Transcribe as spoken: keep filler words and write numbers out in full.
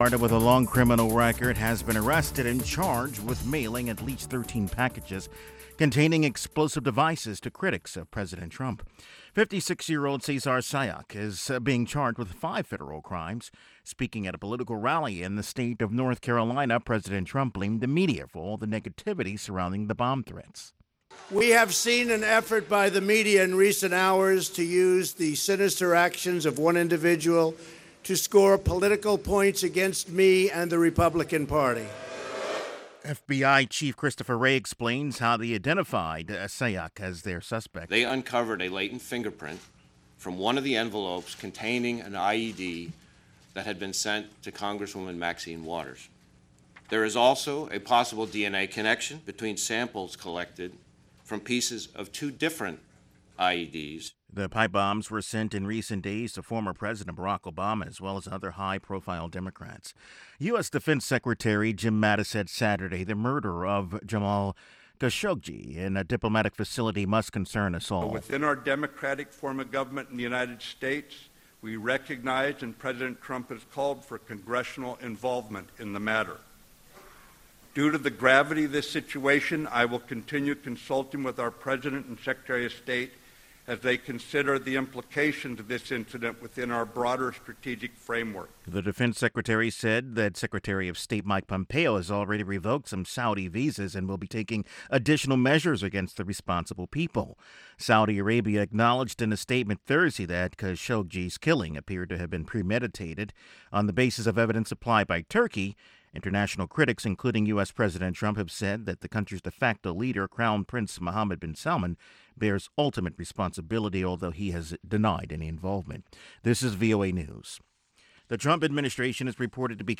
With a long criminal record has been arrested and charged with mailing at least thirteen packages containing explosive devices to critics of President Trump. fifty-six-year-old Cesar Sayoc is being charged with five federal crimes. Speaking at a political rally in the state of North Carolina, President Trump blamed the media for all the negativity surrounding the bomb threats. We have seen an effort by the media in recent hours to use the sinister actions of one individual to score political points against me and the Republican Party. F B I Chief Christopher Wray explains how they identified uh, Sayoc as their suspect. They uncovered a latent fingerprint from one of the envelopes containing an I E D that had been sent to Congresswoman Maxine Waters. There is also a possible D N A connection between samples collected from pieces of two different I E Ds. The pipe bombs were sent in recent days to former President Barack Obama as well as other high-profile Democrats. U S. Defense Secretary Jim Mattis said Saturday the murder of Jamal Khashoggi in a diplomatic facility must concern us all. Within our democratic form of government in the United States, we recognize and President Trump has called for congressional involvement in the matter. Due to the gravity of this situation, I will continue consulting with our President and Secretary of State as they consider the implications of this incident within our broader strategic framework. The defense secretary said that Secretary of State Mike Pompeo has already revoked some Saudi visas and will be taking additional measures against the responsible people. Saudi Arabia acknowledged in a statement Thursday that Khashoggi's killing appeared to have been premeditated on the basis of evidence supplied by Turkey. International critics, including U S. President Trump, have said that the country's de facto leader, Crown Prince Mohammed bin Salman, bears ultimate responsibility, although he has denied any involvement. This is V O A News. The Trump administration is reported to be